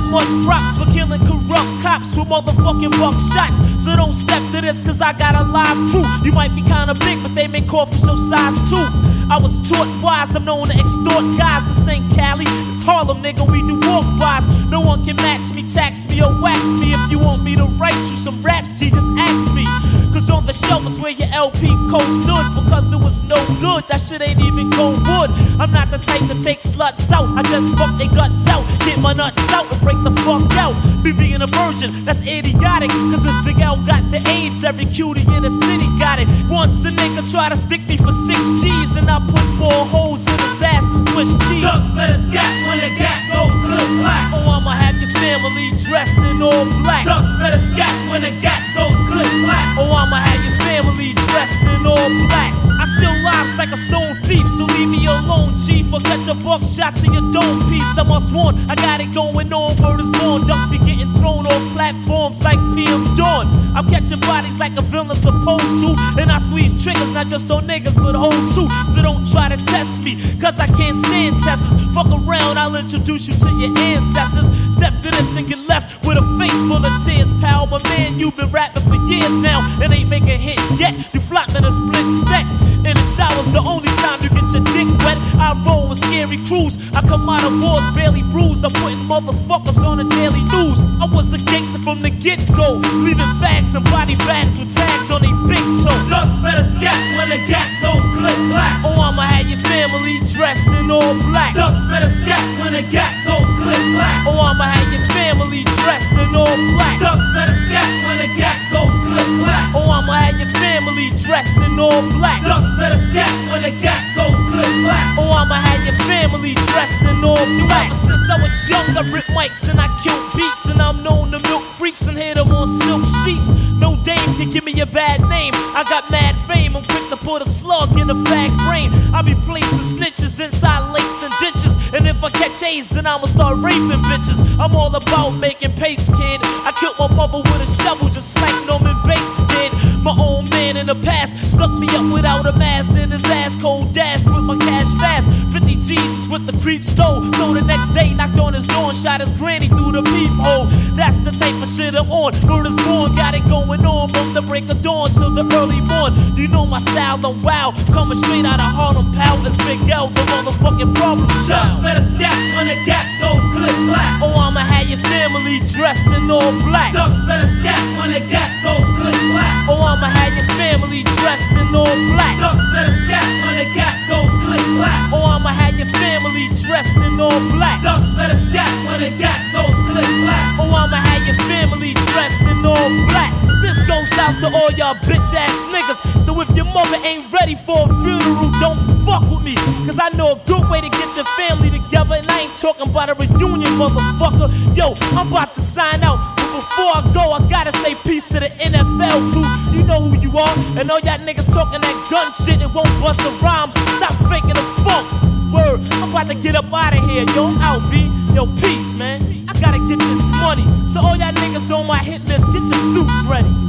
much props for killing corrupt cops with motherfucking buckshots. So don't step to this, cause I got a live crew. You might be kinda big, but they make coffee your size too. I was taught wise, I'm known to extort guys. This ain't Cali, it's Harlem, nigga, we do walk wise. No one can match me, tax me, or wax me. If you want me to write you some raps, G, just ask me. Cause on the shelf is where your LP code stood. Because it was no good, that shit ain't even gold wood. I'm not the type to take sluts out, I just fuck they guts out, get my nuts out and break the fuck out. Me being a virgin, that's idiotic. Cause if Big L got the AIDS, every cutie in the city got it. Once a nigga try to stick me for 6 G's, and I put more holes in his ass to switch cheese. Ducks better scat when the gat goes click clack. Oh, I'ma have your family dressed in all black. Ducks better scat when the gat goes click clack. Oh, I'ma have your family dressed in all black. I steal lives like a stone thief, so leave me alone, chief, or catch a buckshot to your dome piece. I must warn, I got it going on, word is born. Ducks be getting thrown off platforms like PM Dawn. I'm catching bodies like a villain supposed to, and I squeeze triggers not just on niggas but hoes too. So don't try to test me, cause I can't stand testers. Fuck around, I'll introduce you to your ancestors. Step to this and get left with a face full of tears, pal. My man, you've been rapping for years now and ain't make a hit yet. You flopped in a split sec. In the shower's the only time you get your dick wet. I roll with scary crews, I come out of wars barely bruised. I'm putting motherfuckers on the daily news. I was a gangster from the get-go, leaving fags and body bags with tags on they big toe. Ducks better scat when the gat goes click clack. Oh, I'ma have your family dressed in all black. Ducks better scat when the gat goes click clack. Oh, I'ma have your family dressed in all black. Ducks better scat when the gat goes click clack. Oh, I'ma have your family dressed in all black. Ducks better scat when the gat goes click clack. Oh, I'ma have your family dressed in all black. Ever since I was young, I rip mics and I kill beats, and I'm known to milk freaks and hit them on silk sheets. No dame can give me a bad name. I got mad fame, I'm quick to put a slug in a fag brain. I be placing snitches inside lakes and ditches, and if I catch A's, then I'ma start raping bitches. I'm all about making papes, kid. I killed my mother with a shovel just like Norman Bates did. My own man in the past stuck me up without a mask, then his ass cold dashed with my cash fast. 50 G's with the creep stole. So the next day knocked on his door and shot his granny through the peephole. That's the type of shit I'm on. Murder's born, got it going on from the break of dawn till the early morn. You know my style, I'm wild, coming straight out of Harlem, pal. It's Big L, the motherfucking problem Ducks child. better scat when the gat goes click clack. Oh, I'ma have your family dressed in all black. Ducks better scat when the gat goes click clack. Oh, I'ma have your family dressed in all black. Ducks better scat when the gat goes click clack. Oh, I'ma have your family dressed in all black. Ducks better scat when the gat goes click clack. Oh, I'ma have your family dressed in all black. This goes out to all y'all bitch ass niggas. So if your mother ain't ready for a funeral, don't fuck with me. Cause I know a good way to get your family together, and I ain't talking about a reunion, motherfucker. Yo, I'm about to sign out. Before I go, I gotta say peace to the NFL crew. You know who you are, and all y'all niggas talking that gun shit and won't bust a rhyme. Stop faking the funk. Word, I'm about to get up out of here. Yo, I'm out, B. Yo, peace, man. I gotta get this money. So all y'all niggas on my hit list, get your suits ready.